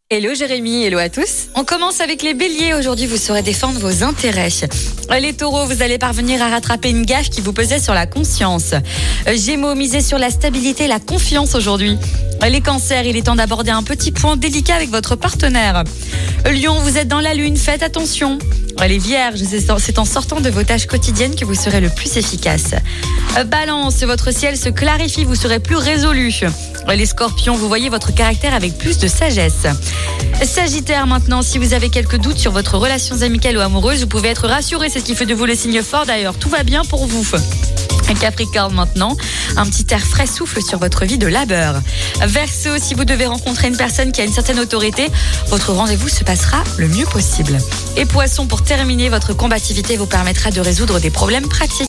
Hello Jérémy, hello à tous. On commence avec les béliers. Aujourd'hui, vous saurez défendre vos intérêts. Les taureaux, vous allez parvenir à rattraper une gaffe qui vous pesait sur la conscience. Gémeaux, misez sur la stabilité et la confiance aujourd'hui. Les cancers, il est temps d'aborder un petit point délicat avec votre partenaire. Lion, vous êtes dans la lune, faites attention. Les vierges, c'est en sortant de vos tâches quotidiennes que vous serez le plus efficace. Balance, votre ciel se clarifie, vous serez plus résolu. Les scorpions, vous voyez votre caractère avec plus de sagesse. Sagittaire maintenant, si vous avez quelques doutes sur votre relation amicale ou amoureuse, vous pouvez être rassuré, c'est ce qui fait de vous le signe fort d'ailleurs, tout va bien pour vous. Capricorne maintenant, un petit air frais souffle sur votre vie de labeur. Verseau, si vous devez rencontrer une personne qui a une certaine autorité, votre rendez-vous se passera le mieux possible. Et Poisson, pour terminer, votre combativité vous permettra de résoudre des problèmes pratiques.